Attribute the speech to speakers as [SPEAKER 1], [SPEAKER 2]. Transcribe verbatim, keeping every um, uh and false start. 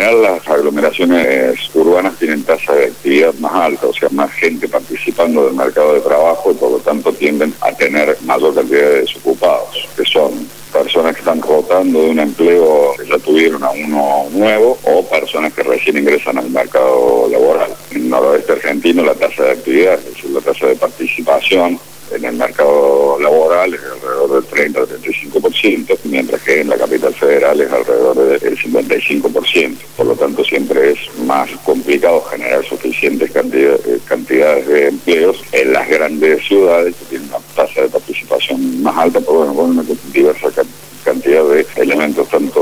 [SPEAKER 1] general las aglomeraciones urbanas tienen tasa de actividad más alta, o sea, más gente participando del mercado de trabajo y por lo tanto tienden a tener mayor cantidad de desocupados, que son personas que están rotando de un empleo que ya tuvieron a uno nuevo o personas que recién ingresan al mercado laboral. En el noroeste argentino la tasa de actividad, es decir, la tasa de participación en el mercado laboral es alrededor del treinta al treinta y cinco por ciento, mientras que en la capital federal es alrededor del cincuenta y cinco por ciento. Por lo tanto, siempre es más complicado generar suficientes cantidad, cantidades de empleos en las grandes ciudades que tienen una tasa de participación más alta, pero bueno, con una diversa cantidad de elementos, tanto